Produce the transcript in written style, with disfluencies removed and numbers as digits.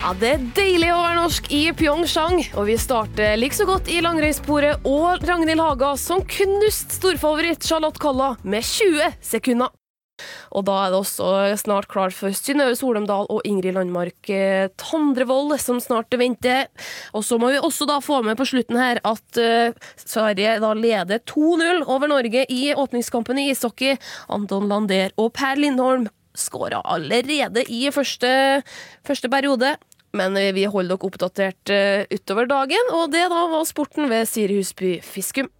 Ja, det deilig å være norsk i Pyeongchang, og vi starter like så godt i langrøysporet og Ragnhild Haga som knust storfavoritt Charlotte Kalla med 20 sekunder. Og da det også snart klart for Synnøve Solheimdal og Ingrid Landmark Tandrevold som snart venter. Og så må vi også da få med på slutten her at Sverige da leder 2-0 over Norge i åpningskampen i ishockey. Anton Lander og Per Lindholm skåret allerede i første periode. Men vi holder dere oppdatert utover dagen, og det da var sporten ved Siri Husby Fiskum.